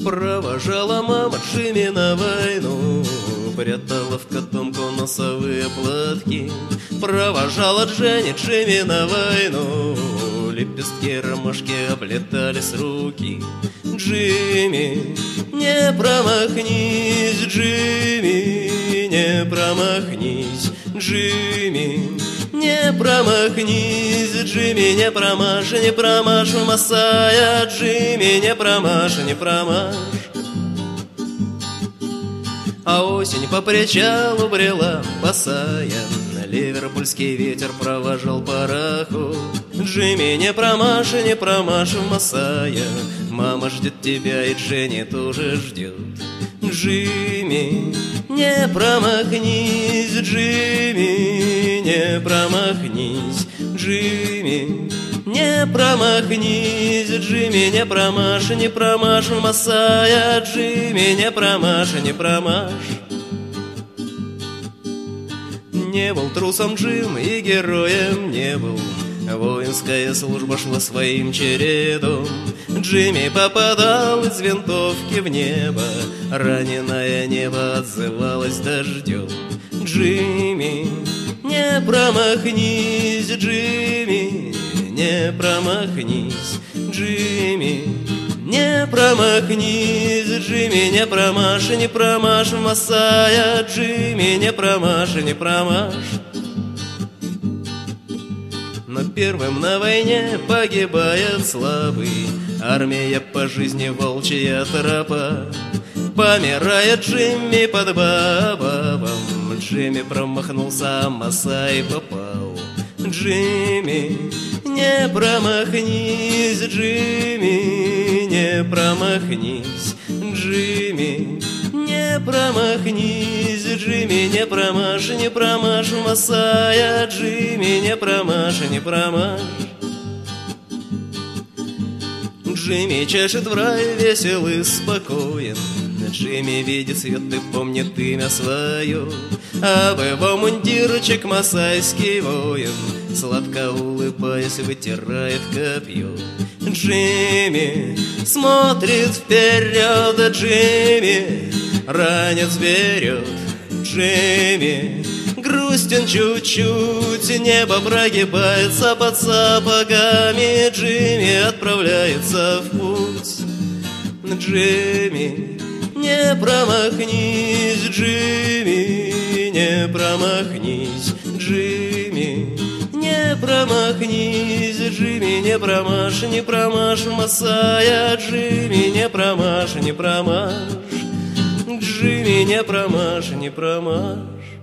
Провожала мама Джимми на войну, прятала в котомку носовые платки. Провожала Джимми на войну, лепестки ромашки облетали с руки. Джимми, не промахнись, Джимми, не промахнись, Джимми, не промахнись, Джимми, не промажь, не промажь, Масая, Джимми, не промажь, не промажь. А осень по причалу брела босая, ливерпульский ветер провожал пароход. Джимми, не промажь, не промажь, Масая, мама ждет тебя, и Дженни тоже ждет. Джимми, не промахнись, Джимми, не промахнись, Джимми, не промахнись, Джимми, не промажь, Масая, Джимми, не промажь, не промажь. Не был трусом Джим и героем не был, воинская служба шла своим чередом. Джимми попадал из винтовки в небо, раненое небо отзывалось дождем. Джимми, не промахнись, Джимми, не промахнись, Джимми, не промахнись, Джимми, не промажь, Масая, Джимми, не промажь, не промажь. Но первым на войне погибает слабый, армия по жизни волчья тропа. Помирает Джимми под бабом, Джимми промахнулся, а Масай попал. Джимми, не промахнись, Джимми, не промахнись, Джимми, не промахнись, Джимми, не промажь, Масая, Джимми, не промажь, не промажь. Джимми чешет в рай, весел и спокоен. Джимми видит свет и помнит имя свое, об его мундирчик масайский воин, сладко улыбаясь, вытирает копье. Джимми смотрит вперед, Джимми ранец берет. Джимми грустен чуть-чуть, небо прогибается под сапогами. Джимми отправляется в путь. Джимми, не промахнись, Джимми, не промахнись, Джимми, не промахнись, Джимми, не промажь, Масая, Джимми, не промажь, не промажь, Джимми, не промажь, не промажь.